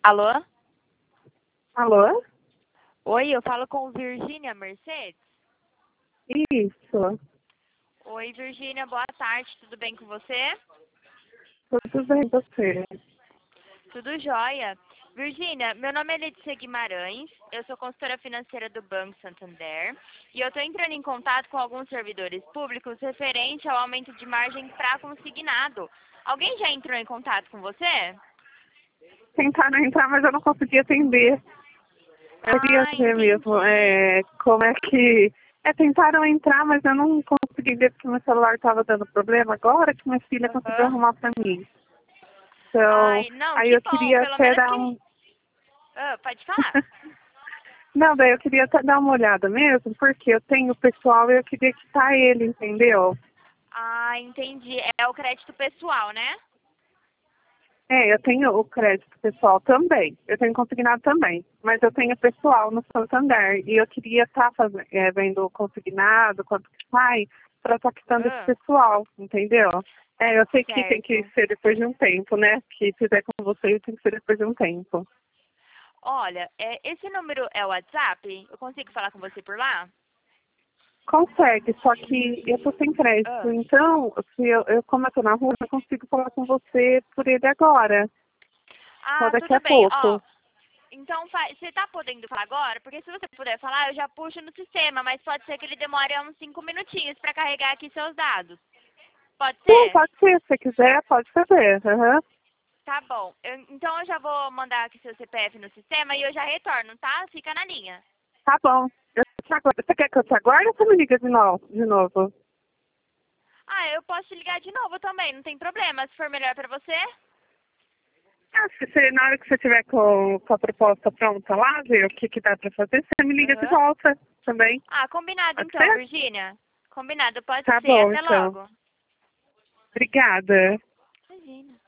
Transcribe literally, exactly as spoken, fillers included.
Alô? Alô? Oi, eu falo com Virgínia Mercedes? Isso. Oi, Virgínia, boa tarde, tudo bem com você? Tudo bem, você? Tudo jóia. Virgínia, meu nome é Letícia Guimarães, eu sou consultora financeira do Banco Santander e eu estou entrando em contato com alguns servidores públicos referente ao aumento de margem para consignado. Alguém já entrou em contato com você? Tentaram entrar, mas eu não consegui atender. Eu queria Ah, ver mesmo entendi. é, como é que... É, tentaram entrar, mas eu não consegui ver porque meu celular estava dando problema. Agora que minha filha conseguiu Aham. arrumar para mim. Então, Ai, não, aí que eu bom, queria pelo até menos dar que... um... Ah, pode falar. Não, daí eu queria até dar uma olhada mesmo, porque eu tenho o pessoal e eu queria quitar ele, entendeu? Ah, entendi. É o crédito pessoal, né? É, eu tenho o crédito pessoal também. Eu tenho consignado também. Mas eu tenho pessoal no Santander. E eu queria estar tá é, vendo o consignado, quanto que sai, para estar quitando esse Ah, pessoal, entendeu? É, eu sei que tem que certo. ser depois de um tempo, né? Que se fizer com você, tem que ser depois de um tempo. Olha, é, esse número é o WhatsApp? Eu consigo falar com você por lá? Consegue, só que eu tô sem crédito. Ah, Então, se eu, eu, como eu tô na rua, eu consigo falar com você por ele agora. Só ah, daqui tudo a bem. Ó, pouco. então fa- você tá podendo falar agora? Porque se você puder falar, eu já puxo no sistema, mas pode ser que ele demore uns cinco minutinhos para carregar aqui seus dados. Pode Sim, ser? pode ser. Se você quiser, pode fazer. Aham. Tá bom. Eu- então eu já vou mandar aqui seu C P F no sistema e eu já retorno, tá? Fica na linha. Tá bom. Eu te aguardo. Você quer que eu te aguarde ou você me liga de novo? De novo? Ah, eu posso te ligar de novo também, não tem problema. Se for melhor pra você. Ah, se você, na hora que você tiver com, com a proposta pronta lá, ver o que, que dá pra fazer, você me liga de Aham. volta também. Ah, combinado Pode então, ser? Virgínia. Combinado, pode Tá ser. bom, Até então. logo. Obrigada. Imagina.